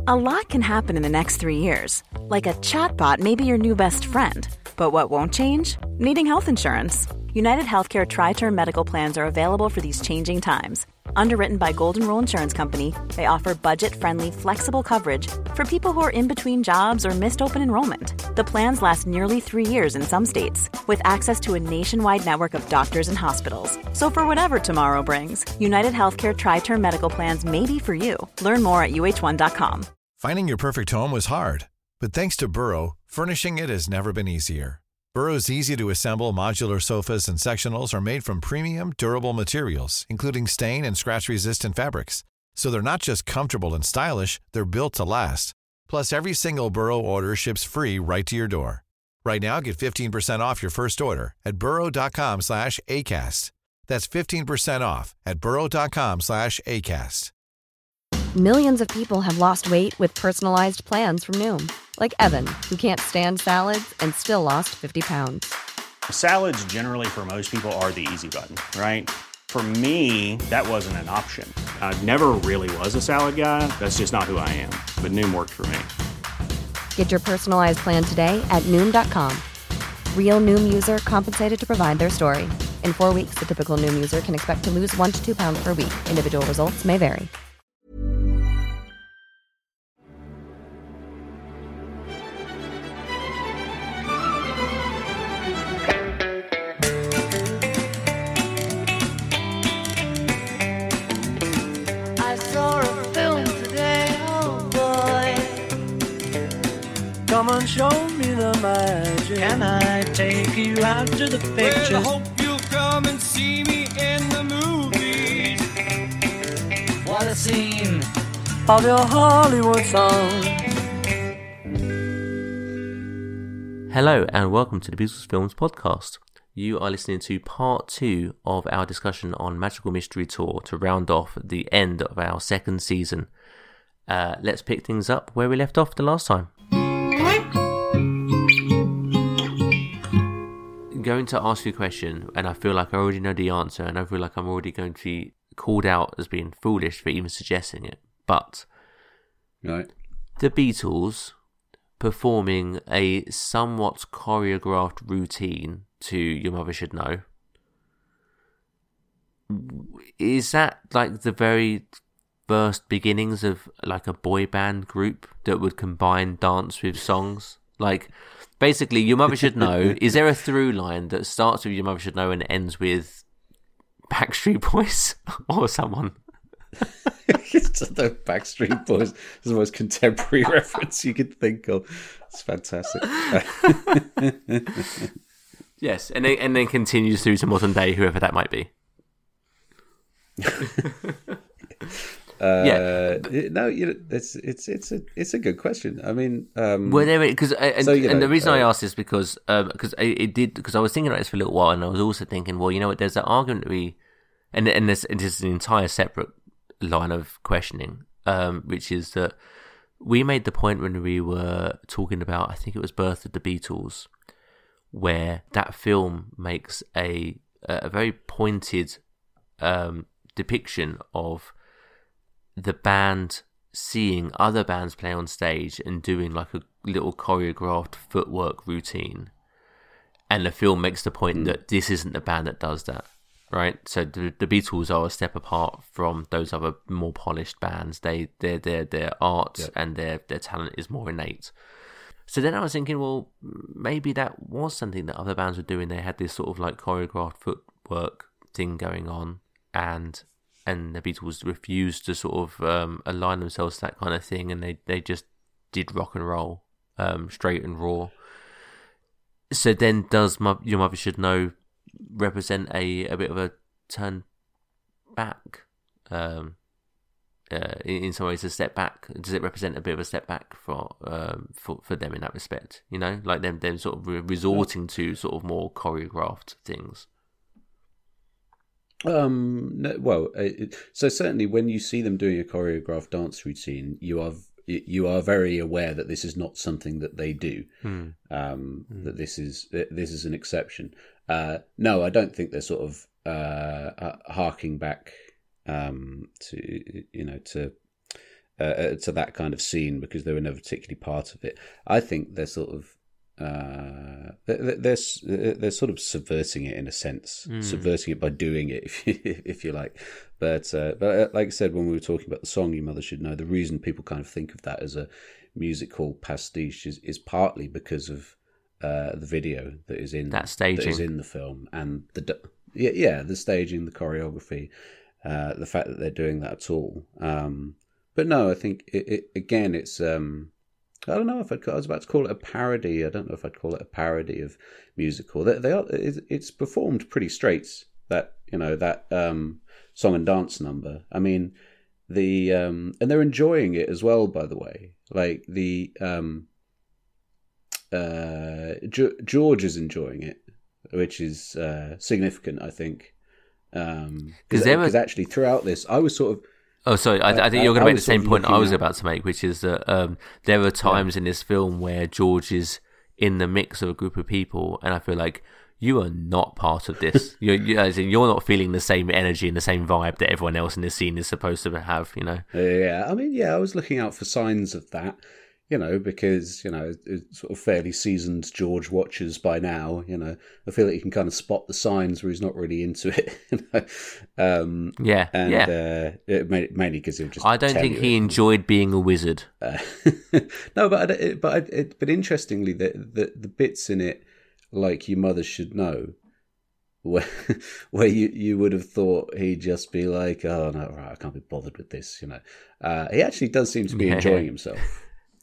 A lot can happen in the next 3 years. Like a chatbot may be your new best friend. But what won't change? Needing health insurance. United Healthcare Tri-Term Medical Plans are available for these changing times. Underwritten by Golden Rule Insurance Company, they offer budget-friendly, flexible coverage for people who are in between jobs or missed open enrollment. The plans last nearly 3 years in some states, with access to a nationwide network of doctors and hospitals. So for whatever tomorrow brings, United Healthcare Tri-Term Medical Plans may be for you. Learn more at uh1.com. Finding your perfect home was hard, but thanks to Burrow, furnishing it has never been easier. Burrow's easy-to-assemble modular sofas and sectionals are made from premium, durable materials, including stain and scratch-resistant fabrics. So they're not just comfortable and stylish, they're built to last. Plus, every single Burrow order ships free right to your door. Right now, get 15% off your first order at burrow.com/ACAST. That's 15% off at burrow.com/ACAST. Millions of people have lost weight with personalized plans from Noom. Like Evan, who can't stand salads and still lost 50 pounds. Salads generally for most people are the easy button, right? For me, that wasn't an option. I never really was a salad guy. That's just not who I am. But Noom worked for me. Get your personalized plan today at Noom.com. Real Noom user compensated to provide their story. In 4 weeks, the typical Noom user can expect to lose 1 to 2 pounds per week. Individual results may vary. Come and show me the magic. Can I take you out to the pictures? Well, I hope you'll come and see me in the movies. What a scene of your Hollywood song. Hello and welcome to the Beatles Films podcast. You are listening to part 2 of our discussion on Magical Mystery Tour to round off the end of our second season. Let's pick things up where we left off the last time. I'm going to ask you a question, and I feel like I already know the answer, and I feel like I'm already going to be called out as being foolish for even suggesting it. But right, the Beatles performing a somewhat choreographed routine to Your Mother Should Know, is that like the very first beginnings of like a boy band group that would combine dance with songs? Like, basically, Your Mother Should Know, is there a through line that starts with Your Mother Should Know and ends with Backstreet Boys or someone? It's the Backstreet Boys is the most contemporary reference you could think of. It's fantastic. Yes, and then continues through to modern day, whoever that might be. No, it's a good question. I mean, were there, because the reason I asked is because I was thinking about this for a little while, and I was also thinking, well, you know what, there's that argument that we, and this is an entire separate line of questioning, which is that we made the point when we were talking about, I think it was Birth of the Beatles, where that film makes a very pointed depiction of the band seeing other bands play on stage and doing like a little choreographed footwork routine, and the film makes the point that this isn't the band that does that, right? So the Beatles are a step apart from those other more polished bands. Their art and their talent is more innate. So then I was thinking, well, maybe that was something that other bands were doing. They had this sort of like choreographed footwork thing going on, and the Beatles refused to sort of align themselves to that kind of thing, and they just did rock and roll, straight and raw. So then does Your Mother Should Know represent a bit of a turn back? In some ways, a step back. Does it represent a bit of a step back for them in that respect? You know, like them sort of resorting to sort of more choreographed things. No, well, so certainly when you see them doing a choreographed dance routine, you are very aware that this is not something that they do. That this is an exception. No, I don't think they're sort of harking back to to that kind of scene because they were never particularly part of it. I think they're sort of they're sort of subverting it in a sense, subverting it by doing it, if you like. But like I said, when we were talking about the song "You Mother Should Know," the reason people kind of think of that as a musical pastiche is partly because of the video that is in that staging, that is in the film, and the staging, the choreography, the fact that they're doing that at all. But no, I think again, it's I don't know if I was about to call it a parody. I don't know if I'd call it a parody of musical. It's performed pretty straight. That song and dance number. I mean, and they're enjoying it as well. By the way, like George is enjoying it, which is significant, I think. Because actually throughout this, I was sort of. Oh, sorry. I think you're going to make the same point I was about to make, which is that there are times in this film where George is in the mix of a group of people, and I feel like you are not part of this. You're not feeling the same energy and the same vibe that everyone else in this scene is supposed to have. Yeah. I mean, I was looking out for signs of that. Because, it's sort of fairly seasoned George watchers by now, I feel like you can kind of spot the signs where he's not really into it, mainly because he'll just. I don't think he enjoyed being a wizard. No, but interestingly, the bits in it, like "You Mother Should Know," where you would have thought he'd just be like, "Oh no, right, I can't be bothered with this," He actually does seem to be enjoying himself.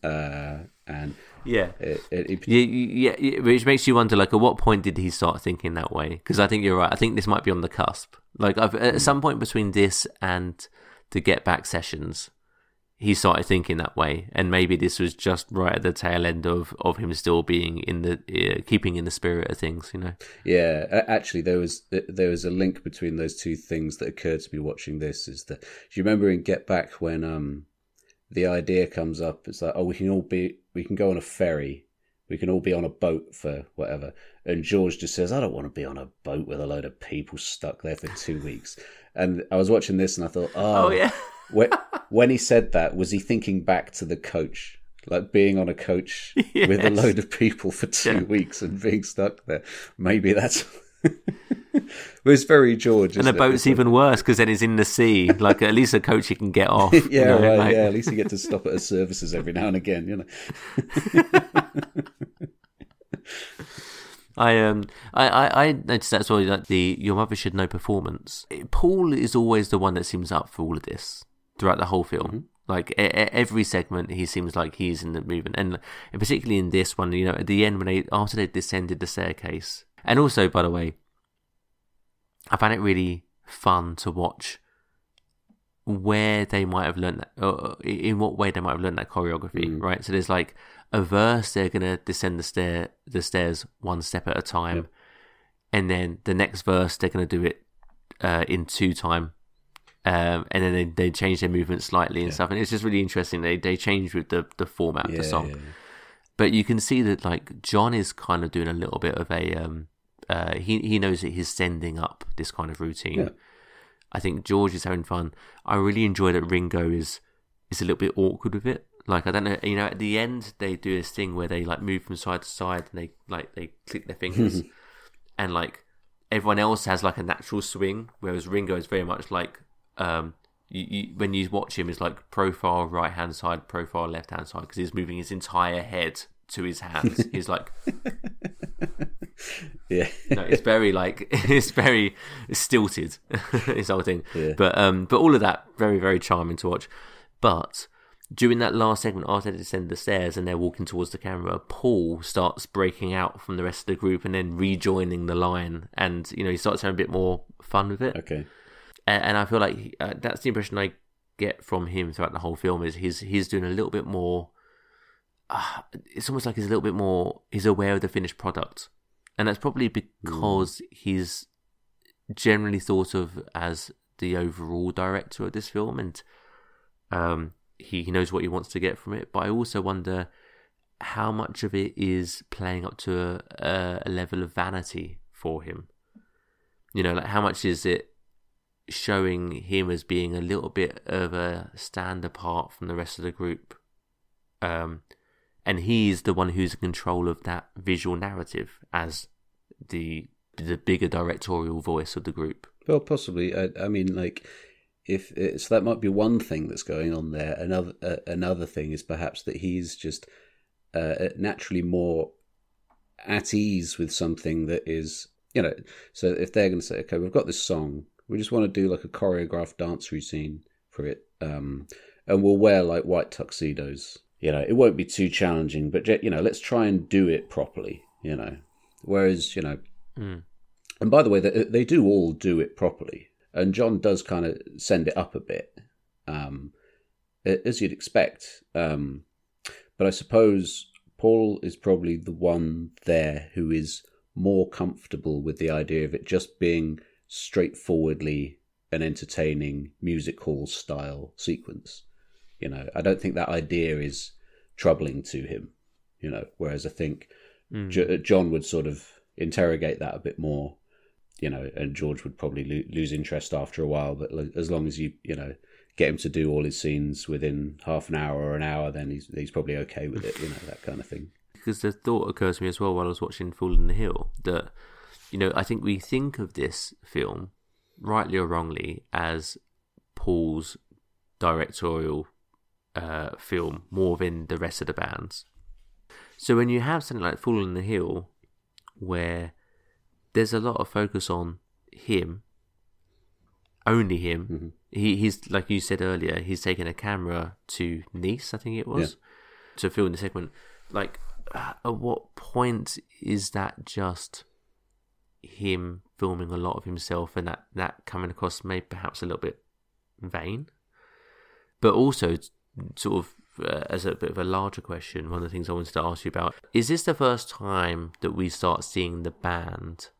Which makes you wonder, like, at what point did he start thinking that way? Because I think you're right. I think this might be on the cusp. Like, at some point between this and the Get Back sessions, he started thinking that way, and maybe this was just right at the tail end of him still being in the keeping in the spirit of things. Yeah, actually, there was a link between those two things that occurred to me watching this. Is that, do you remember in Get Back when the idea comes up? It's like, we can go on a ferry, we can all be on a boat for whatever. And George just says, I don't want to be on a boat with a load of people stuck there for 2 weeks. And I was watching this and I thought, oh yeah. When he said that, was he thinking back to the coach? Like being on a coach with a load of people for 2 weeks and being stuck there. Maybe that's... It was very George. And the boat's even worse because then it's in the sea. Like, at least a coach he can get off. At least you get to stop at his services every now and again, I noticed that's why, like, the "Your Mother Should Know" performance. Paul is always the one that seems up for all of this throughout the whole film. Mm-hmm. Like, every segment, he seems like he's in the movement, and particularly in this one, at the end after they descended the staircase. And also, by the way, I found it really fun to watch where they might have learned that, or in what way they might have learned that choreography, right? So there's like a verse, they're going to descend the stairs one step at a time, and then the next verse, they're going to do it in 2 time, and then they change their movement slightly and stuff, and it's just really interesting. They change with the format of the song. Yeah. But you can see that, like, John is kind of doing a little bit of a... he knows that he's sending up this kind of routine. Yeah. I think George is having fun. I really enjoy that Ringo is a little bit awkward with it. Like, I don't know, at the end, they do this thing where they, like, move from side to side and they click their fingers. And, like, everyone else has, like, a natural swing, whereas Ringo is very much like... when you watch him, it's like profile right hand side, profile left hand side, because he's moving his entire head to his hands. He's like, it's very it's very stilted, this whole thing. Yeah. But all of that very, very charming to watch. But during that last segment, after they descend the stairs and they're walking towards the camera, Paul starts breaking out from the rest of the group and then rejoining the line, and he starts having a bit more fun with it. Okay. And I feel like that's the impression I get from him throughout the whole film, is he's doing a little bit more... it's almost like he's a little bit more... He's aware of the finished product. And that's probably because he's generally thought of as the overall director of this film, and he knows what he wants to get from it. But I also wonder how much of it is playing up to a level of vanity for him. Like, how much is it showing him as being a little bit of a stand apart from the rest of the group. And he's the one who's in control of that visual narrative as the bigger directorial voice of the group. Well, possibly. I mean, like, if so, that might be one thing that's going on there. Another thing is perhaps that he's just naturally more at ease with something that is, you know. So if they're going to say, okay, we've got this song, we just want to do like a choreographed dance routine for it, and we'll wear like white tuxedos. You know, it won't be too challenging, but, you know, let's try and do it properly, you know. Whereas, you know, and by the way, they do all do it properly. And John does kind of send it up a bit, as you'd expect. But I suppose Paul is probably the one there who is more comfortable with the idea of it just being straightforwardly an entertaining music hall style sequence. You know, I don't think that idea is troubling to him, you know, whereas I think John would sort of interrogate that a bit more, you know, and George would probably lose interest after a while. But as long as you know, get him to do all his scenes within half an hour or an hour, then he's probably okay with it, you know, that kind of thing. Because the thought occurs to me as well while I was watching Fall in the Hill that, you know, I think we think of this film, rightly or wrongly, as Paul's directorial film more than the rest of the bands. So when you have something like Fall in the Hill, where there's a lot of focus on him, only him, he's, like you said earlier, he's taken a camera to Nice, I think it was, to film the segment. Like, at what point is that just him filming a lot of himself, and that coming across maybe perhaps a little bit vain? But also, sort of as a bit of a larger question, one of the things I wanted to ask you about, is this the first time that we start seeing the band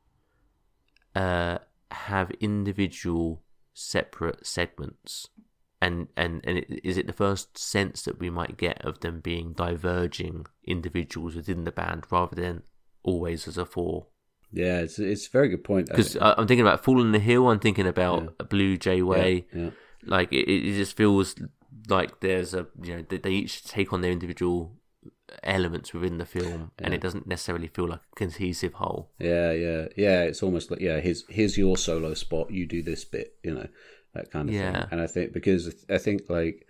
have individual separate segments? And is it the first sense that we might get of them being diverging individuals within the band rather than always as a four? Yeah, it's a very good point. Because I'm thinking about Fall in the Hill, I'm thinking about Blue Jay Way. Yeah. Like, it just feels like there's a, you know, they each take on their individual elements within the film, and it doesn't necessarily feel like a cohesive whole. Yeah. It's almost like, here's your solo spot, you do this bit, you know, that kind of thing. And I think like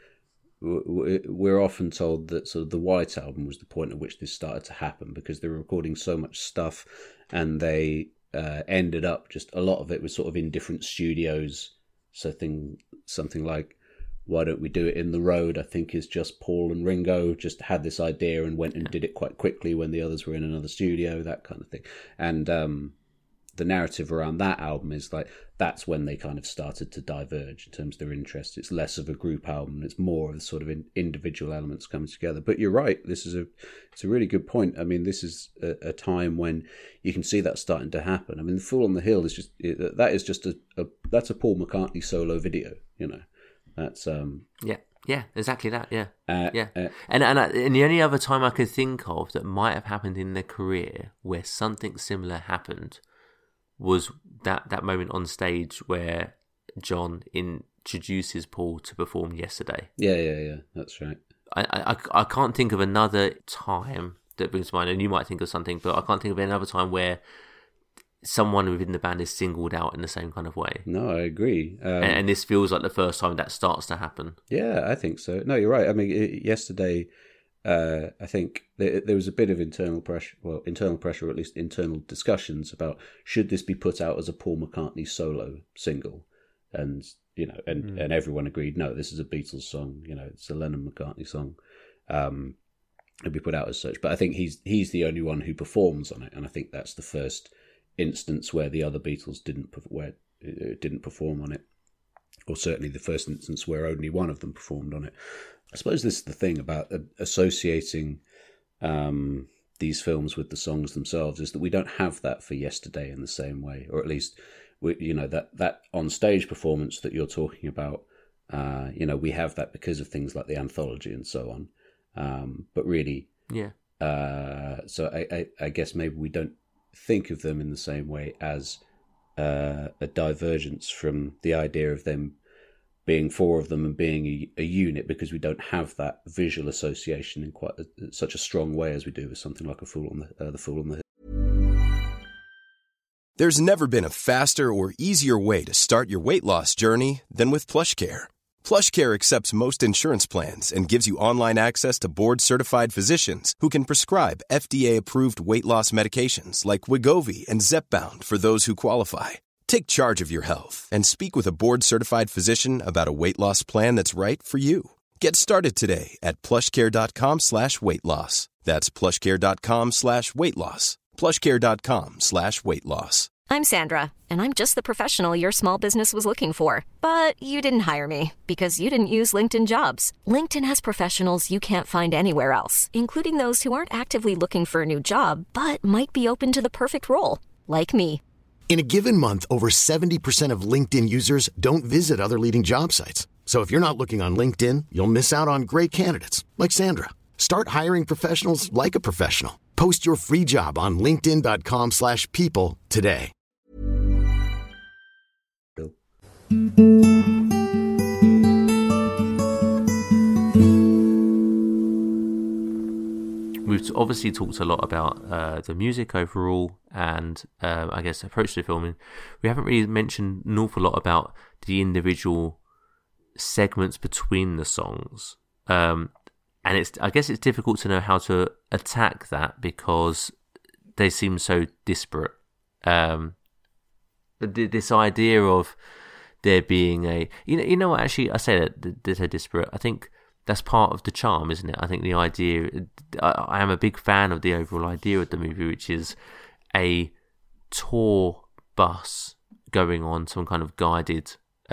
we're often told that sort of the White Album was the point at which this started to happen, because they were recording so much stuff, and they ended up just, a lot of it was sort of in different studios. So something like Why Don't We Do It in the Road, I think, is just Paul and Ringo just had this idea and went and did it quite quickly when the others were in another studio, that kind of thing. And the narrative around that album is like, that's when they kind of started to diverge in terms of their interests. It's less of a group album, it's more of the sort of individual elements coming together. But you're right, it's a really good point. I mean, this is a time when you can see that starting to happen. I mean, Fall on the Hill is just that's a Paul McCartney solo video, you know. That's yeah, exactly that. Yeah, and the only other time I could think of that might have happened in their career where something similar happened was that moment on stage where John introduces Paul to perform Yesterday. Yeah, that's right. I can't think of another time that brings to mind, and you might think of something, but I can't think of another time where someone within the band is singled out in the same kind of way. No, I agree. And this feels like the first time that starts to happen. Yeah, I think so. No, you're right. I mean, Yesterday, I think there was a bit of internal pressure, or at least internal discussions about, should this be put out as a Paul McCartney solo single? And, you know, and everyone agreed, no, this is a Beatles song, you know, it's a Lennon-McCartney song. It'd be put out as such. But I think he's the only one who performs on it, and I think that's the first instance where the other Beatles didn't perform on it, or certainly the first instance where only one of them performed on it. I suppose this is the thing about associating these films with the songs themselves, is that we don't have that for Yesterday in the same way, or at least that on stage performance that you're talking about. We have that because of things like the anthology and so on. But really, so I guess maybe we don't think of them in the same way as a divergence from the idea of them being four of them and being a unit, because we don't have that visual association in quite such a strong way as we do with something like The Fool on the Hill. There's never been a faster or easier way to start your weight loss journey than with PlushCare. PlushCare accepts most insurance plans and gives you online access to board-certified physicians who can prescribe FDA-approved weight loss medications like Wegovy and Zepbound for those who qualify. Take charge of your health and speak with a board-certified physician about a weight loss plan that's right for you. Get started today at plushcare.com/weight-loss. That's plushcare.com/weight-loss. plushcare.com/weight-loss. I'm Sandra, and I'm just the professional your small business was looking for. But you didn't hire me because you didn't use LinkedIn Jobs. LinkedIn has professionals you can't find anywhere else, including those who aren't actively looking for a new job, but might be open to the perfect role, like me. In a given month, over 70% of LinkedIn users don't visit other leading job sites. So if you're not looking on LinkedIn, you'll miss out on great candidates like Sandra. Start hiring professionals like a professional. Post your free job on linkedin.com/people today. We've obviously talked a lot about the music overall and I guess approach to filming. We haven't really mentioned an awful lot about the individual segments between the songs, and I guess it's difficult to know how to attack that because they seem so disparate. This idea of there being you know what, actually I say that they're disparate. I think that's part of the charm, isn't it? I think the idea, I am a big fan of the overall idea of the movie, which is a tour bus going on some kind of guided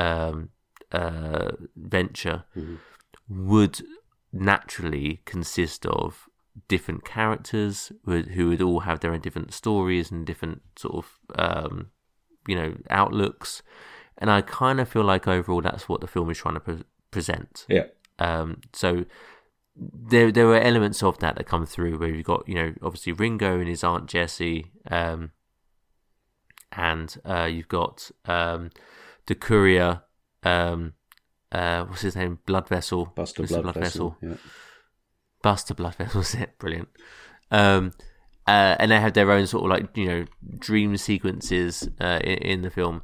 venture would naturally consist of different characters who would all have their own different stories and different sort of outlooks, and I kind of feel like overall that's what the film is trying to present. Yeah. So there were elements of that come through where you've got, obviously Ringo and his Aunt Jessie, and you've got the courier, what's his name? Blood Vessel. Buster Blood Vessel. Yeah. Buster Blood Vessel, is it? Brilliant. And they have their own sort of dream sequences in the film.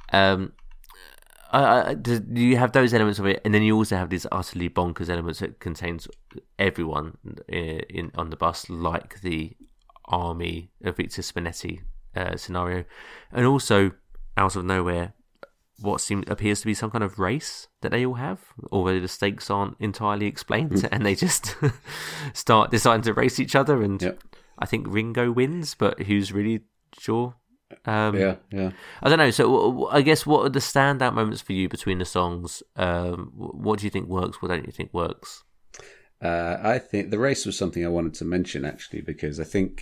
You have those elements of it, and then you also have these utterly bonkers elements that contains everyone on the bus, like the army of Victor Spinetti scenario, and also out of nowhere, what appears to be some kind of race that they all have, although the stakes aren't entirely explained, and they just start deciding to race each other, and I think Ringo wins, but who's really sure? Yeah. I don't know. So I guess what are the standout moments for you between the songs? What do you think works? What don't you think works? I think the race was something I wanted to mention actually, because I think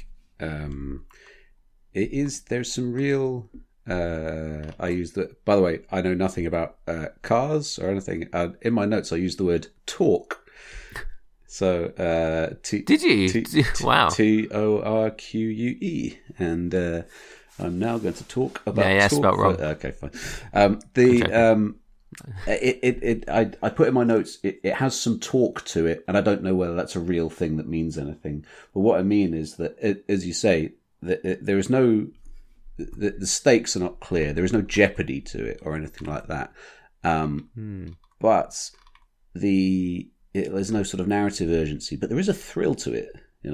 there's some real. By the way, I know nothing about cars or anything. In my notes, I used the word torque. So did you? Wow. TORQUE, and I'm now going to talk about. Yeah, spelled wrong. Okay, fine. I put in my notes. It has some talk to it, and I don't know whether that's a real thing that means anything. But what I mean is that, as you say, that there is no. The stakes are not clear. There is no jeopardy to it or anything like that. But there's no sort of narrative urgency. But there is a thrill to it.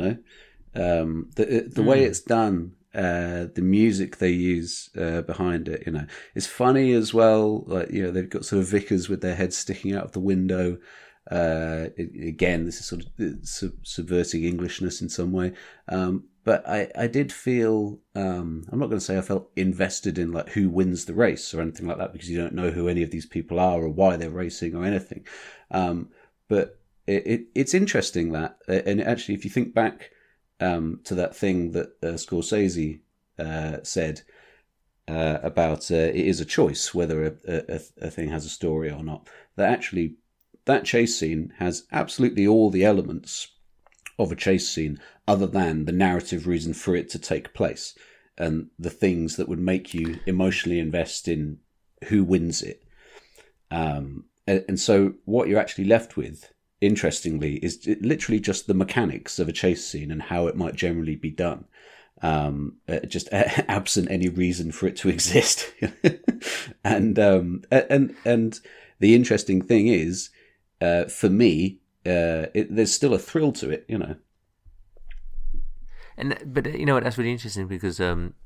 The way it's done. The music they use behind it, is funny as well. They've got sort of vicars with their heads sticking out of the window. Again, this is sort of subverting Englishness in some way. But I did feel, I'm not going to say I felt invested in who wins the race or anything like that, because you don't know who any of these people are or why they're racing or anything. But it's interesting that, and actually, if you think back to that thing that Scorsese said about it is a choice whether a thing has a story or not, that actually that chase scene has absolutely all the elements of a chase scene other than the narrative reason for it to take place. and the things that would make you emotionally invest in who wins it. And so what you're actually left with, interestingly, is literally just the mechanics of a chase scene and how it might generally be done. Just absent any reason for it to exist. and the interesting thing is, for me, there's still a thrill to it, you know. But you know what? That's really interesting because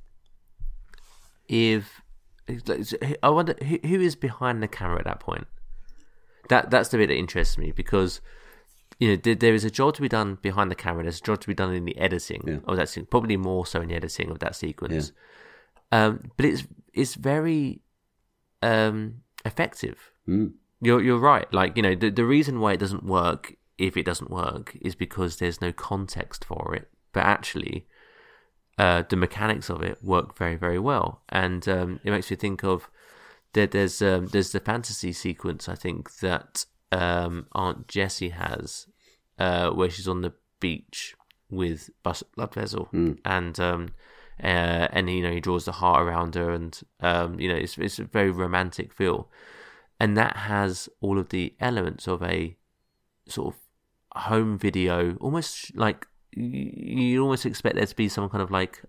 if I wonder who is behind the camera at that point. That's the bit that interests me because you know there is a job to be done behind the camera. There's a job to be done in the editing of that scene, probably more so in the editing of that sequence. Yeah. But it's very effective. You're right. Like you know the reason why it doesn't work, if it doesn't work, is because there's no context for it. But actually, the mechanics of it work very, very well, and it makes me think of there's the fantasy sequence I think that Aunt Jessie has, where she's on the beach with Buster Bloodvessel, and you know he draws the heart around her, and you know it's a very romantic feel, and that has all of the elements of a sort of home video, almost like. You almost expect there to be some kind of like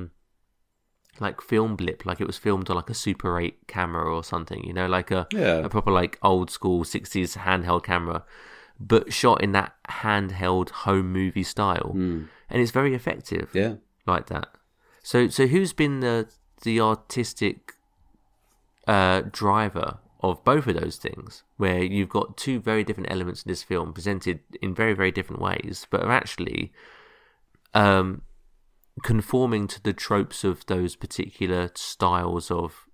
film blip, like it was filmed on like a Super 8 camera or something, you know, like a proper like old school 60s handheld camera, but shot in that handheld home movie style, and it's very effective, like that. So who's been the artistic driver of both of those things, where you've got two very different elements in this film presented in very, very different ways, but are actually conforming to the tropes of those particular styles of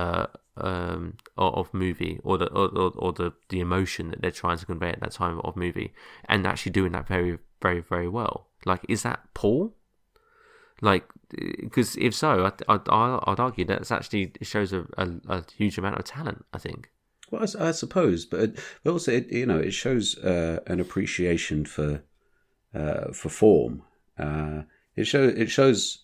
movie, or the emotion that they're trying to convey at that time of movie, and actually doing that very, very, very well. Like, is that Paul? Like, because if so, I'd argue that's actually, it shows a huge amount of talent, I think. Well, I suppose, but also it shows an appreciation for form. It shows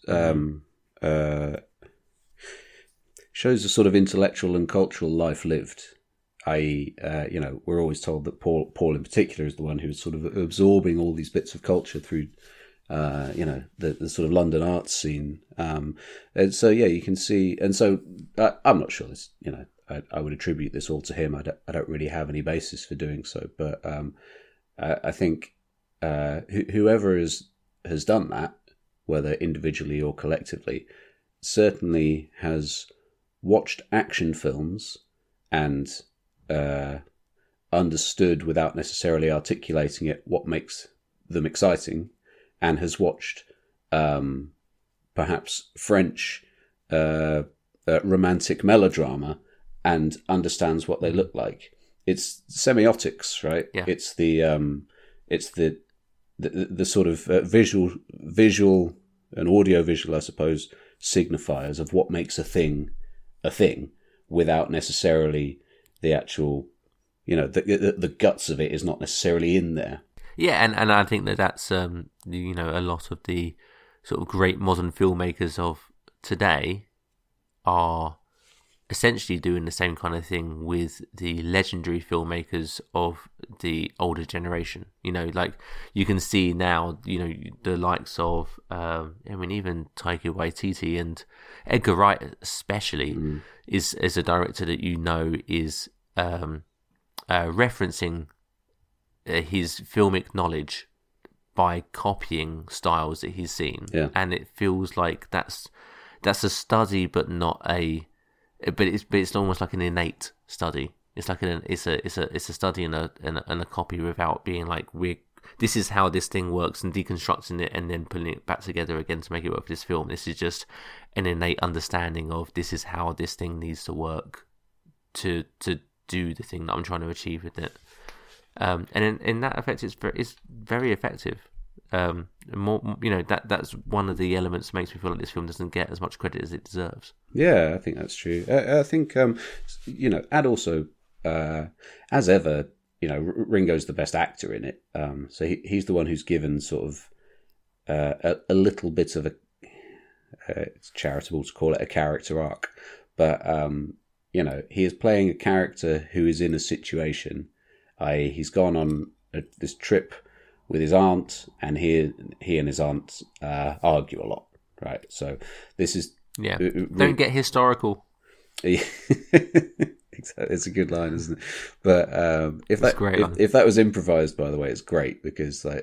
a sort of intellectual and cultural life lived. I.e., we're always told that Paul in particular is the one who's sort of absorbing all these bits of culture through. The sort of London arts scene. And so, you can see, and so I'm not sure this, I would attribute this all to him. I don't really have any basis for doing so, but I think whoever has done that, whether individually or collectively, certainly has watched action films and understood without necessarily articulating it what makes them exciting, and has watched perhaps French romantic melodrama and understands what they look like. It's semiotics, right? Yeah. It's the sort of visual and audiovisual, I suppose, signifiers of what makes a thing, without necessarily the actual, the guts of it is not necessarily in there. Yeah, and I think that's a lot of the sort of great modern filmmakers of today are essentially doing the same kind of thing with the legendary filmmakers of the older generation. Like you can see now, the likes of, even Taika Waititi and Edgar Wright especially is a director that is referencing his filmic knowledge by copying styles that he's seen, and it feels like that's a study, but not a. But it's almost like an innate study. It's like it's a study and a copy without being like this is how this thing works, and deconstructing it and then putting it back together again to make it work for this film. This is just an innate understanding of this is how this thing needs to work to do the thing that I'm trying to achieve with it. And in that effect, it's very effective. That's one of the elements that makes me feel like this film doesn't get as much credit as it deserves. Yeah, I think that's true. I think and also as ever, Ringo's the best actor in it. So he's the one who's given sort of a little bit of it's charitable to call it a character arc, but he is playing a character who is in a situation, i.e. he's gone on this trip with his aunt, and he and his aunt argue a lot, right? So this is don't get historical. It's a good line, isn't it? But if that was improvised, by the way, it's great because it's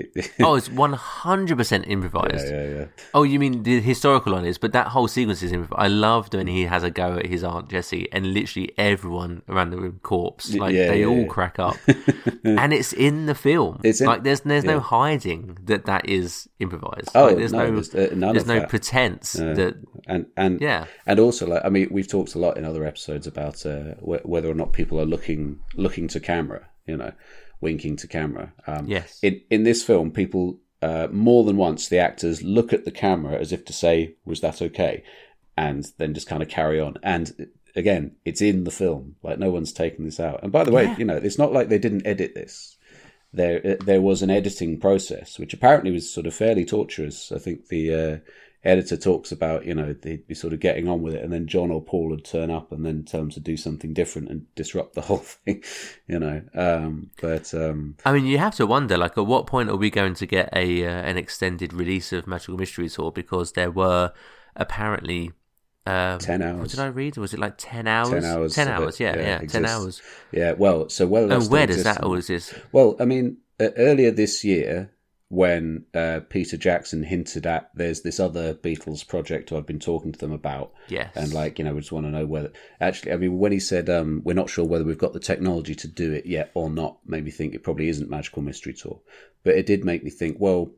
100% improvised. Yeah. Oh, you mean the historical line is? But that whole sequence is improvised. I loved when he has a go at his Aunt Jessie, and literally everyone around the room corpse. They all crack up, and it's in the film. There's no hiding that is imposed. Oh, there's no pretense that. And also, we've talked a lot in other episodes about whether or not people are looking to camera, winking to camera. Yes. In this film, people more than once, the actors look at the camera as if to say, "Was that okay?" and then just kind of carry on. And again, it's in the film. No one's taken this out. And by the way, it's not like they didn't edit this. There was an editing process, which apparently was sort of fairly torturous. I think the editor talks about, they'd be sort of getting on with it, and then John or Paul would turn up and then tell them to do something different and disrupt the whole thing, But you have to wonder, at what point are we going to get an extended release of Magical Mystery Tour? Because there were apparently 10 hours. What did I read? Was it 10 hours? 10 hours. 10 hours, yeah, 10 hours. Yeah, well. And where does that all exist? Well, earlier this year, when Peter Jackson hinted at there's this other Beatles project I've been talking to them about. Yes. And we just want to know whether... Actually, when he said, we're not sure whether we've got the technology to do it yet or not, made me think it probably isn't Magical Mystery Tour. But it did make me think, well,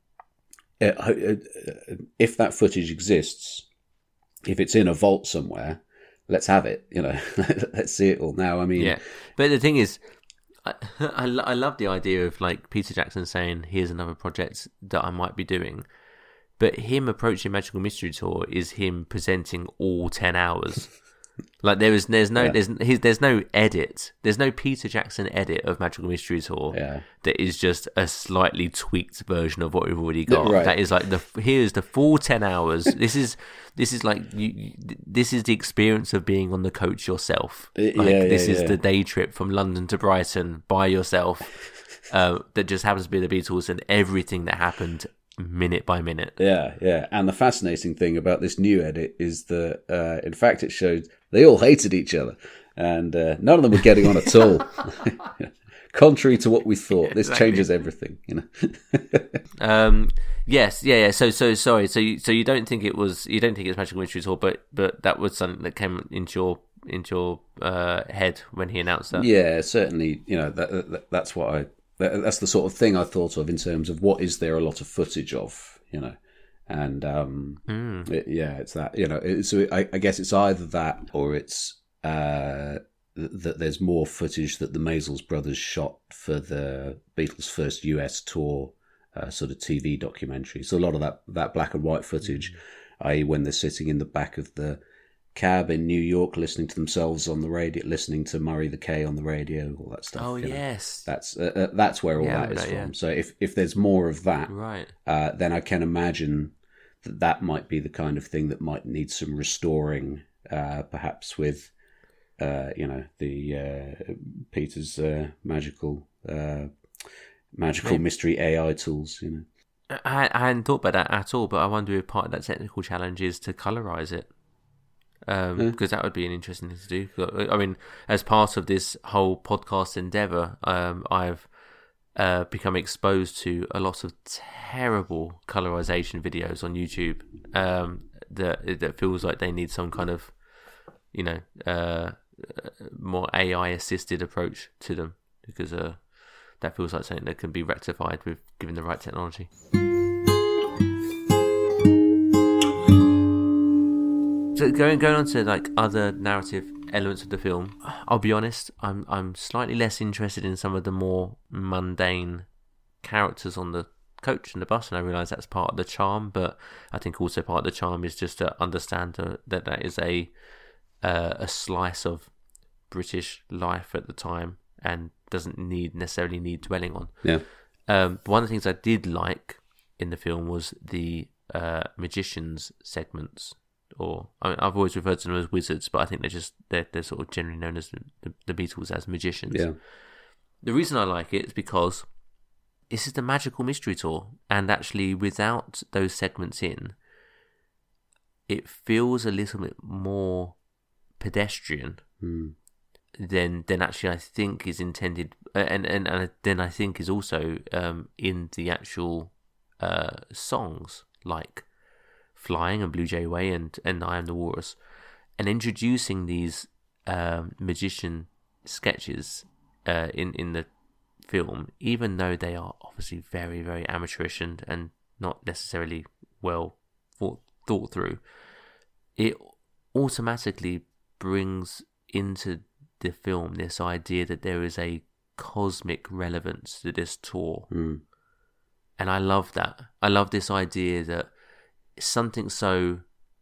if that footage exists, if it's in a vault somewhere, let's have it, let's see it all now. Yeah. But the thing is, I love the idea of Peter Jackson saying, "Here's another project that I might be doing," but him approaching Magical Mystery Tour is him presenting all 10 hours. There's no edit. There's no Peter Jackson edit of Magical Mystery Tour that is just a slightly tweaked version of what we've already got. Right. That is here's the full 10 hours. This is the experience of being on the coach yourself. This is the day trip from London to Brighton by yourself. That just happens to be the Beatles and everything that happened minute by minute. Yeah. And the fascinating thing about this new edit is that, in fact, it showed they all hated each other, and none of them were getting on at all. Contrary to what we thought, this changes everything. Yes. So sorry. So you don't think it was? You don't think it's Magical Mystery Tour, but that was something that came into your head when he announced that. Yeah, certainly. That's what that's the sort of thing I thought of in terms of what is there a lot of footage of, and it's that, so I guess it's either that or it's that there's more footage that the Maysles brothers shot for the Beatles' first US tour, sort of TV documentary. So a lot of that black and white footage, i.e. when they're sitting in the back of the cab in New York listening to themselves on the radio, listening to Murray the K on the radio, all that stuff. Oh, yes. That's where all that is from. Yeah. So if there's more of that, right, then I can imagine that might be the kind of thing that might need some restoring, perhaps with, the Peter's magical mystery AI tools, I hadn't thought about that at all, but I wonder if part of that technical challenge is to colorize it. Because that would be an interesting thing to do. As part of this whole podcast endeavour, I've become exposed to a lot of terrible colorization videos on YouTube that feels like they need some kind of, more AI assisted approach to them, because that feels like something that can be rectified with given the right technology. So going on to other narrative elements of the film, I'll be honest, I'm slightly less interested in some of the more mundane characters on the coach and the bus, and I realise that's part of the charm. But I think also part of the charm is just to understand that is a slice of British life at the time and doesn't necessarily need dwelling on. Yeah. One of the things I did like in the film was the magicians segments, or I've always referred to them as wizards, but I think they're sort of generally known as the Beatles as magicians. Yeah. The reason I like it is because this is the Magical Mystery Tour, and actually without those segments in, it feels a little bit more pedestrian than actually I think is intended, and then I think is also in the actual songs like Flying and Blue Jay Way and I Am the Walrus, and introducing these magician sketches in the film, even though they are obviously very, very amateurish and not necessarily well thought through, it automatically brings into the film this idea that there is a cosmic relevance to this tour. And I love that. I love this idea that something so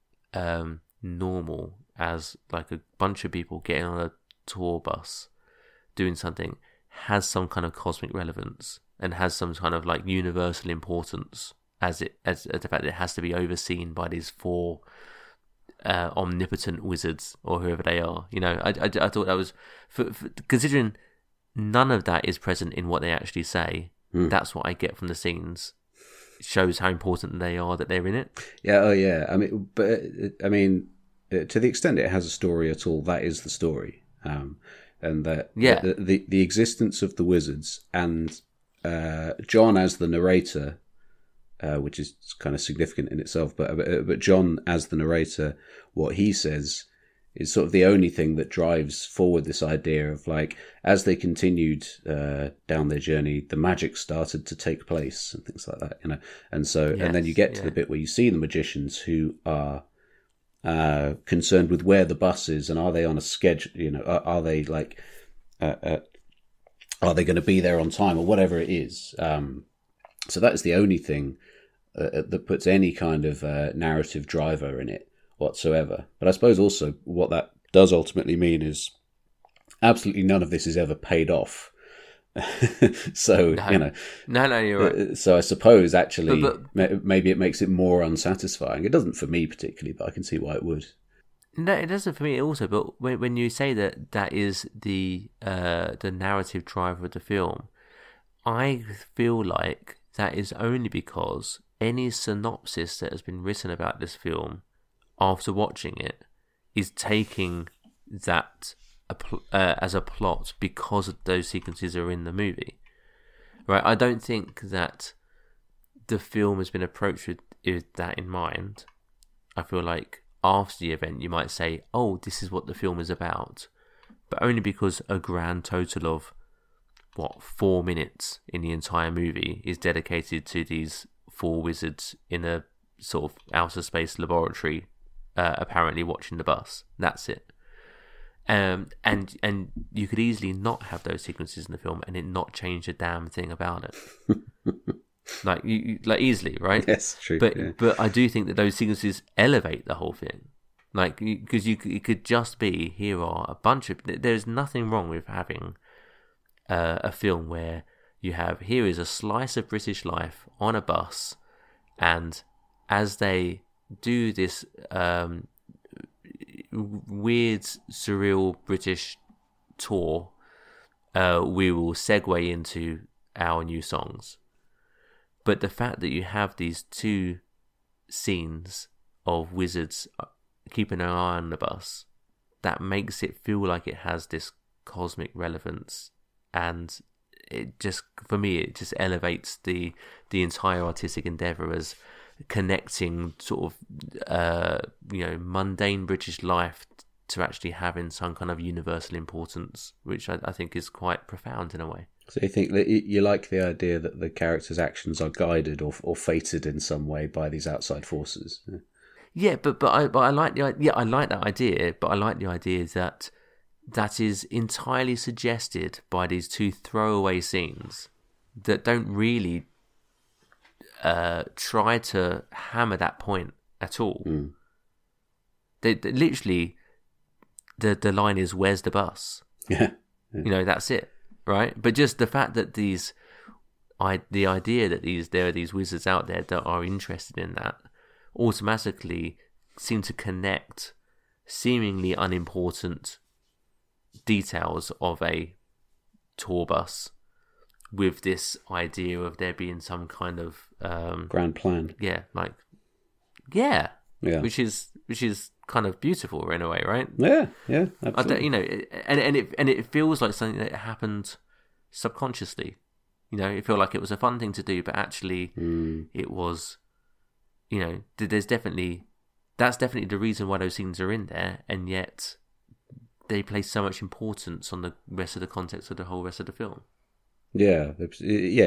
normal as like a bunch of people getting on a tour bus doing something has some kind of cosmic relevance and has some kind of like universal importance as the fact that it has to be overseen by these 4 omnipotent wizards or whoever they are. You know, I thought that was for considering none of that is present in what they actually say. That's what I get from the scenes. It shows how important they are that they're in it. Yeah. Oh yeah. I mean, to the extent it has a story at all, that is the story. And that the existence of the wizards and John as the narrator, which is kind of significant in itself, but John as the narrator, what he says is sort of the only thing that drives forward this idea of like, as they continued down their journey, the magic started to take place and things like that, you know. And so, and then you get to the bit where you see the magicians who are concerned with where the bus is and are they on a schedule, you know, are they like, are they going to be there on time or whatever it is. So that is the only thing that puts any kind of narrative driver in it whatsoever. But I suppose also what that does ultimately mean is absolutely none of this is ever paid off. So, no. You know. No, you're right. So I suppose actually maybe it makes it more unsatisfying. It doesn't for me particularly, but I can see why it would. No, it doesn't for me also. But when you say that is the narrative driver of the film, I feel like that is only because any synopsis that has been written about this film after watching it is taking that as a plot because those sequences are in the movie, right? I don't think that the film has been approached with that in mind. I feel like after the event you might say, oh, this is what the film is about, but only because a grand total of 4 minutes in the entire movie is dedicated to these 4 wizards in a sort of outer space laboratory, apparently watching the bus. That's it. And you could easily not have those sequences in the film and it not change a damn thing about it. like easily, right? Yes, true. But I do think that those sequences elevate the whole thing. Like, because it could just be, here are a bunch of... There's nothing wrong with having a film where you have, here is a slice of British life on a bus, and as they do this weird, surreal British tour, we will segue into our new songs. But the fact that you have these 2 scenes of wizards keeping an eye on the bus, that makes it feel like it has this cosmic relevance, and it just, for me, it just elevates the entire artistic endeavour as connecting sort of mundane British life to actually having some kind of universal importance, which I think is quite profound in a way. So you think that you like the idea that the characters' actions are guided or fated in some way by these outside forces? Yeah, but I like I like that idea, but I like the idea that is entirely suggested by these 2 throwaway scenes that don't really try to hammer that point at all. They literally, the line is, "Where's the bus?" Yeah. You know, that's it, right? But just the fact that the idea that there are these wizards out there that are interested in that, automatically seem to connect seemingly unimportant details of a tour bus with this idea of there being some kind of grand plan. Which is kind of beautiful in a way, right? Yeah, absolutely. And it feels like something that happened subconsciously. It felt like it was a fun thing to do, but actually it was, that's definitely the reason why those scenes are in there, and yet they place so much importance on the rest of the context of the whole rest of the film. It's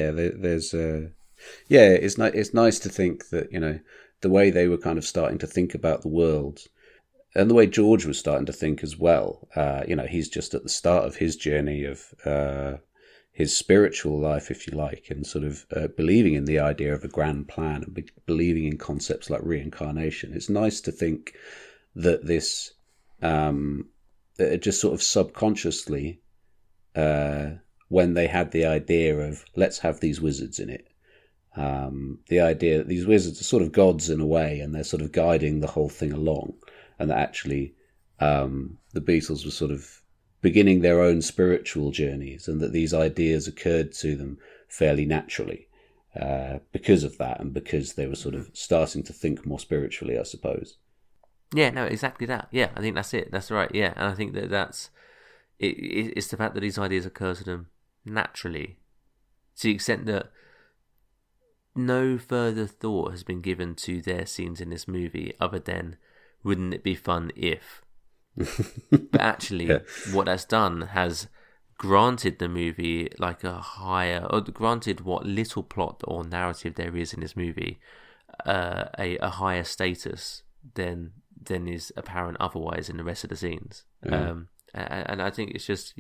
nice to think that, the way they were kind of starting to think about the world, and the way George was starting to think as well. He's just at the start of his journey of his spiritual life, if you like, and sort of believing in the idea of a grand plan and believing in concepts like reincarnation. It's nice to think that this just sort of subconsciously, when they had the idea of let's have these wizards in it, the idea that these wizards are sort of gods in a way, and they're sort of guiding the whole thing along, and that actually the Beatles were sort of beginning their own spiritual journeys, and that these ideas occurred to them fairly naturally because of that, and because they were sort of starting to think more spiritually, I suppose. Yeah, no, exactly that. Yeah, I think that's it. That's right. Yeah, and I think that's it. It's the fact that these ideas occur to them naturally, to the extent that no further thought has been given to their scenes in this movie other than, wouldn't it be fun if? But actually, what that's done has granted the movie like a higher, or granted what little plot or narrative there is in this movie, a higher status than is apparent otherwise in the rest of the scenes. And I think it's just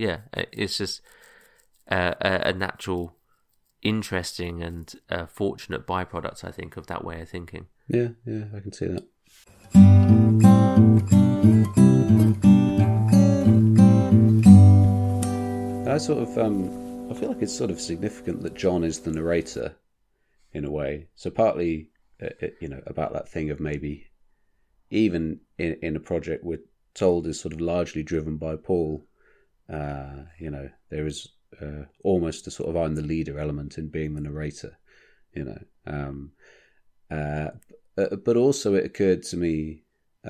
a natural, interesting and fortunate byproduct, I think, of that way of thinking. Yeah, I can see that. I feel like it's sort of significant that John is the narrator in a way. So partly, about that thing of maybe even in a project we're told is sort of largely driven by Paul, there is almost a sort of I'm the leader element in being the narrator, but also it occurred to me,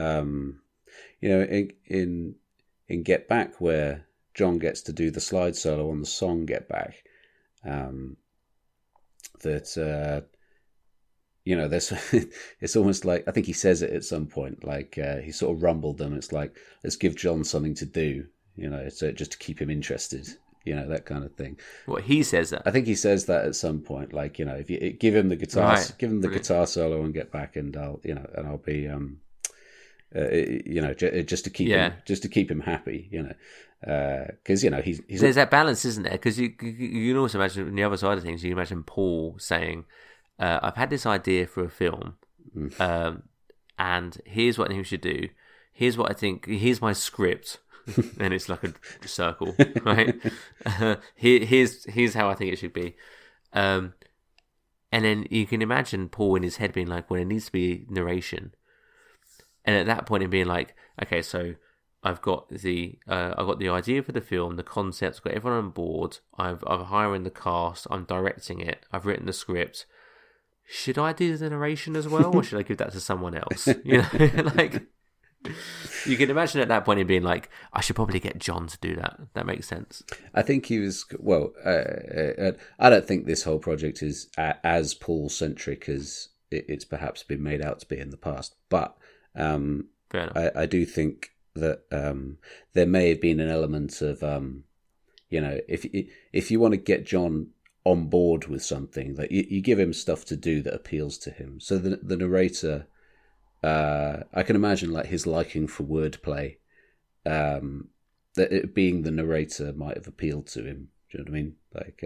in Get Back, where John gets to do the slide solo on the song Get Back, there's it's almost like, I think he says it at some point, like he sort of rumbled them. It's like, let's give John something to do, so just to keep him interested, that kind of thing. What, he says that? I think he says that at some point, like, if you give him the guitar, give him the guitar solo and Get Back, and I'll be, just to keep him happy, because he's there's that balance, isn't there? Because you can also imagine on the other side of things, you can imagine Paul saying, I've had this idea for a film, and here's what we should do. Here's what I think. Here's my script, and it's like a circle, right? Here's how I think it should be. And then you can imagine Paul in his head being like, well, it needs to be narration. And at that point, him being like, okay, so I've got the idea for the film, the concept, I've got everyone on board. I'm hiring the cast. I'm directing it. I've written the script. Should I do the narration as well, or should I give that to someone else? Like, you can imagine at that point him being like, I should probably get John to do that. That makes sense. I think he was, I don't think this whole project is as Paul-centric as it's perhaps been made out to be in the past, but I do think that there may have been an element of, if you want to get John on board with something, that you give him stuff to do that appeals to him. So the narrator, I can imagine like his liking for wordplay, that it being the narrator might have appealed to him. Do you know what I mean? Like,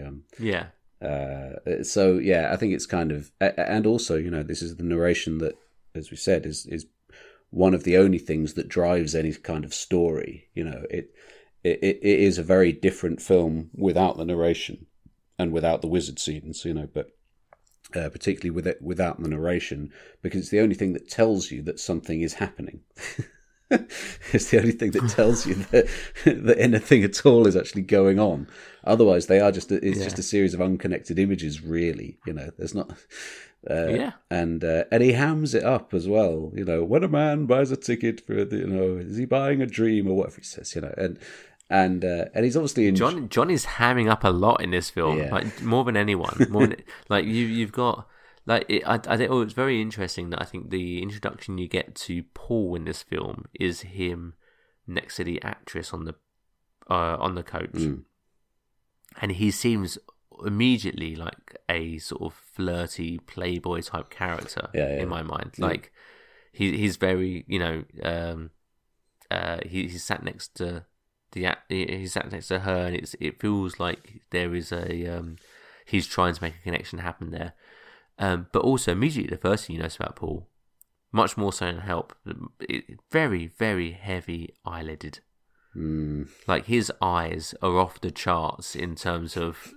so yeah, I think it's kind of, and also, this is the narration that, as we said, is one of the only things that drives any kind of story. It is a very different film without the narration and without the wizard scenes, but particularly without the narration, because it's the only thing that tells you that something is happening. It's the only thing that tells you that anything at all is actually going on. Otherwise, they are just just a series of unconnected images. Really, there's not. And he hams it up as well. When a man buys a ticket for is he buying a dream or whatever he says. And he's obviously John is hamming up a lot in this film, like more than anyone. Like you've got. I think it was very interesting that I think the introduction you get to Paul in this film is him next to the actress on the coach, and he seems immediately like a sort of flirty playboy type character in my mind. Like he's very he's sat next to he's sat next to her, and it feels like there is a he's trying to make a connection happen there. But also, immediately, the first thing you notice about Paul, much more so than Help, very, very heavy eyelidded. Like, his eyes are off the charts in terms of,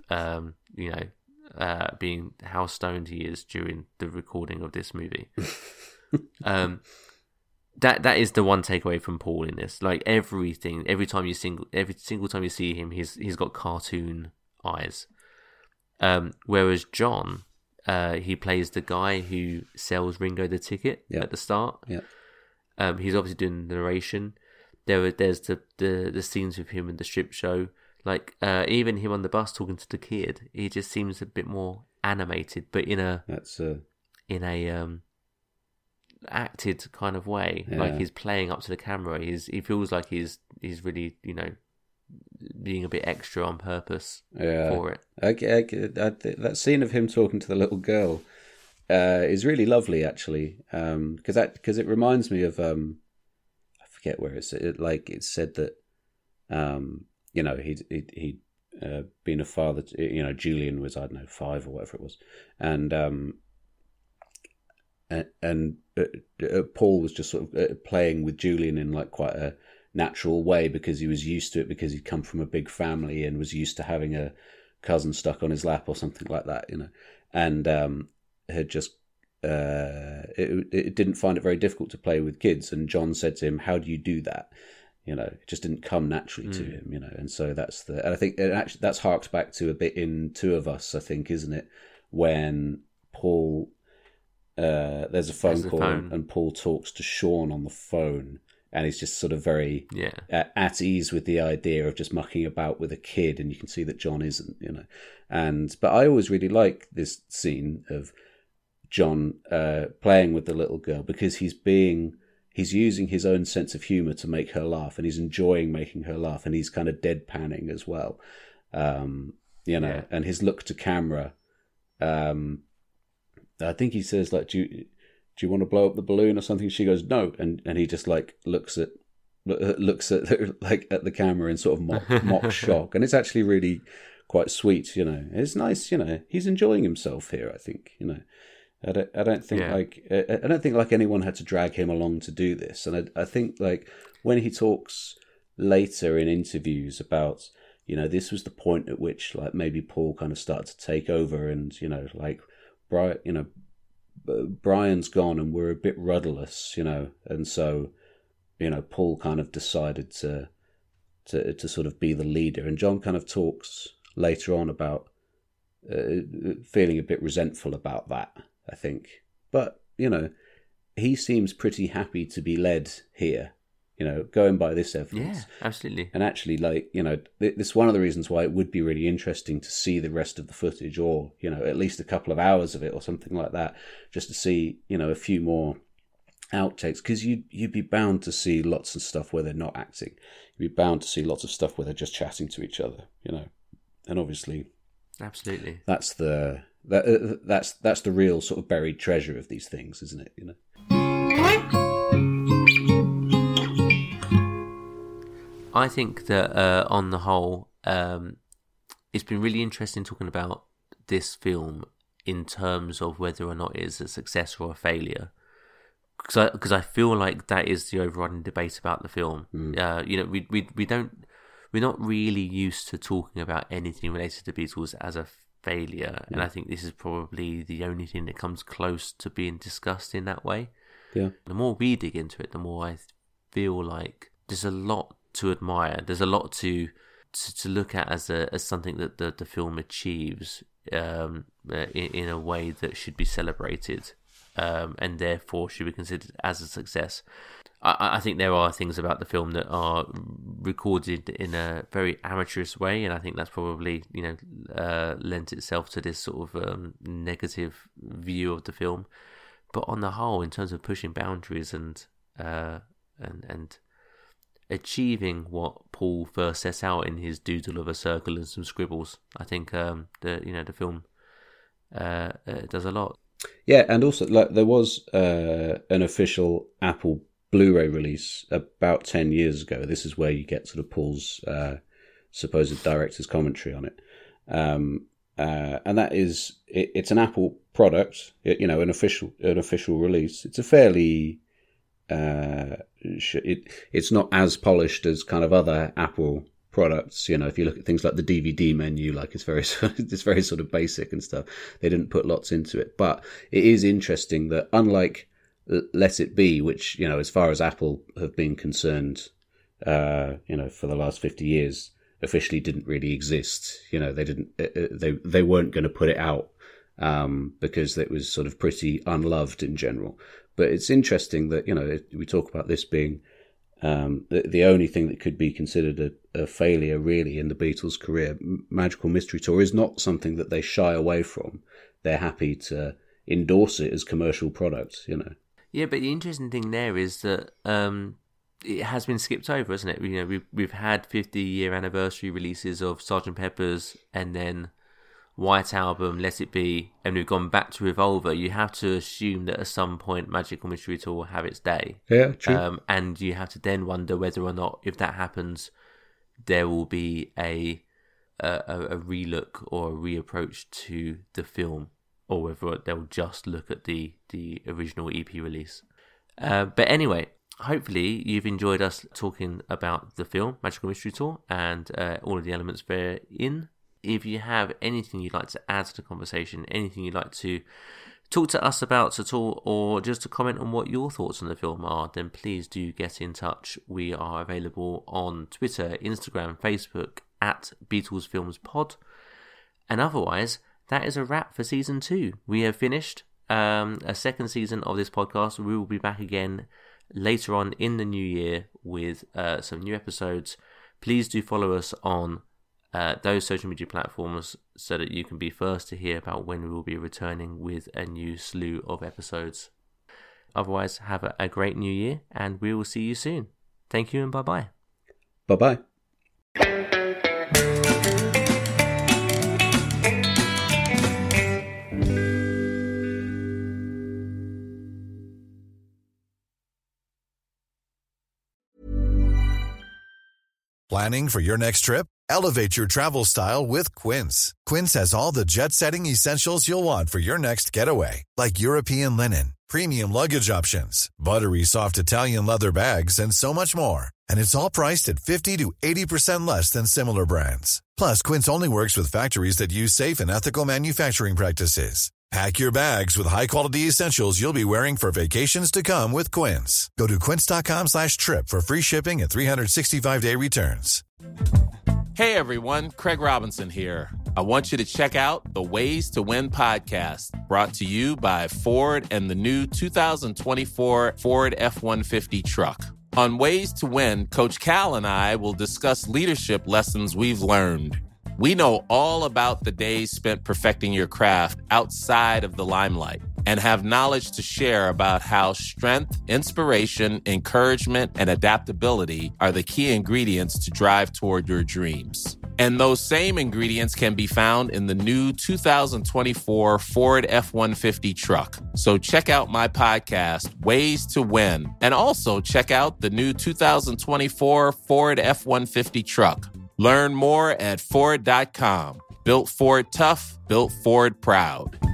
being how stoned he is during the recording of this movie. That is the one takeaway from Paul in this. Like, every single time you see him, he's got cartoon eyes. Whereas John... he plays the guy who sells Ringo the ticket at the start. Yeah. He's obviously doing the narration. There's the scenes with him in the strip show. Like even him on the bus talking to the kid, he just seems a bit more animated, but in a acted kind of way. Yeah. Like he's playing up to the camera. He feels like he's really being a bit extra on purpose for it. That scene of him talking to the little girl is really lovely, actually, because it reminds me of I forget where it's said that he'd been a father. Julian was, I don't know, 5 or whatever it was, and Paul was just sort of playing with Julian in like quite a natural way because he was used to it, because he'd come from a big family and was used to having a cousin stuck on his lap or something like that, and had just it didn't find it very difficult to play with kids. And John said to him, "How do you do that?" It just didn't come naturally to him, and so and I think it actually that's harks back to a bit in Two of Us, I think, isn't it, when Paul there's a phone call and Paul talks to Sean on the phone. And he's just sort of very at ease with the idea of just mucking about with a kid, and you can see that John isn't, But I always really like this scene of John playing with the little girl, because he's using his own sense of humour to make her laugh, and he's enjoying making her laugh, and he's kind of deadpanning as well, and his look to camera. I think he says like, Do you want to blow up the balloon or something? She goes, no. And he just like looks at like at the camera in sort of mock shock. And it's actually really quite sweet, It's nice, he's enjoying himself here, I think, I don't think like anyone had to drag him along to do this. And I think like when he talks later in interviews about, this was the point at which like maybe Paul kind of started to take over, and, like Brian's gone and we're a bit rudderless, and so, Paul kind of decided to sort of be the leader. And John kind of talks later on about feeling a bit resentful about that, I think. But, he seems pretty happy to be led here, going by this evidence. Yeah, absolutely. And actually, like, this is one of the reasons why it would be really interesting to see the rest of the footage, or, at least a couple of hours of it or something like that, just to see, a few more outtakes, because you'd be bound to see lots of stuff where they're not acting. You'd be bound to see lots of stuff where they're just chatting to each other, and obviously, absolutely, that's the real sort of buried treasure of these things, isn't it? I think that on the whole, it's been really interesting talking about this film in terms of whether or not it's a success or a failure. Because I feel like that is the overriding debate about the film. We're not really used to talking about anything related to Beatles as a failure, and I think this is probably the only thing that comes close to being discussed in that way. Yeah. The more we dig into it, the more I feel like there's a lot to admire. There's a lot to look at as something that the film achieves in a way that should be celebrated, and therefore should be considered as a success. I think there are things about the film that are recorded in a very amateurish way, and I think that's probably lent itself to this sort of negative view of the film. But on the whole, in terms of pushing boundaries and achieving what Paul first sets out in his doodle of a circle and some scribbles, I think the film does a lot. Yeah, and also there was an official Apple Blu-ray release about 10 years ago. This is where you get sort of Paul's supposed director's commentary on it, and that is it's an Apple product, an official release. It's a fairly it's not as polished as kind of other Apple products. If you look at things like the DVD menu, like it's very sort of basic and stuff. They didn't put lots into it, but it is interesting that unlike Let It Be, which, as far as Apple have been concerned, for the last 50 years, officially didn't really exist. They weren't going to put it out, because it was sort of pretty unloved in general. But it's interesting that, we talk about this being, the only thing that could be considered a failure really in the Beatles' career. Magical Mystery Tour is not something that they shy away from. They're happy to endorse it as commercial products, Yeah, but the interesting thing there is that it has been skipped over, hasn't it? We've had 50-year anniversary releases of Sgt. Pepper's, and then White Album, Let It Be, and we've gone back to Revolver. You have to assume that at some point Magical Mystery Tour will have its day. Yeah, true. And you have to then wonder whether or not, if that happens, there will be a relook or a reapproach to the film, or whether they'll just look at the original EP release. But anyway, hopefully you've enjoyed us talking about the film Magical Mystery Tour and all of the elements therein. If you have anything you'd like to add to the conversation, anything you'd like to talk to us about at all, or just to comment on what your thoughts on the film are, then please do get in touch. We are available on Twitter, Instagram, Facebook at Beatles Films Pod. And otherwise, that is a wrap for season 2. We have finished a second season of this podcast. We will be back again later on in the new year with some new episodes. Please do follow us on those social media platforms so that you can be first to hear about when we will be returning with a new slew of episodes. Otherwise, have a great new year, and we will see you soon. Thank you and bye-bye. Bye-bye. Planning for your next trip? Elevate your travel style with Quince. Quince has all the jet-setting essentials you'll want for your next getaway, like European linen, premium luggage options, buttery soft Italian leather bags, and so much more. And it's all priced at 50 to 80% less than similar brands. Plus, Quince only works with factories that use safe and ethical manufacturing practices. Pack your bags with high-quality essentials you'll be wearing for vacations to come with Quince. Go to quince.com/trip for free shipping and 365-day returns. Hey, everyone. Craig Robinson here. I want you to check out the Ways to Win podcast, brought to you by Ford and the new 2024 Ford F-150 truck. On Ways to Win, Coach Cal and I will discuss leadership lessons we've learned. We know all about the days spent perfecting your craft outside of the limelight and have knowledge to share about how strength, inspiration, encouragement, and adaptability are the key ingredients to drive toward your dreams. And those same ingredients can be found in the new 2024 Ford F-150 truck. So check out my podcast, Ways to Win, and also check out the new 2024 Ford F-150 truck. Learn more at Ford.com. Built Ford tough, built Ford proud.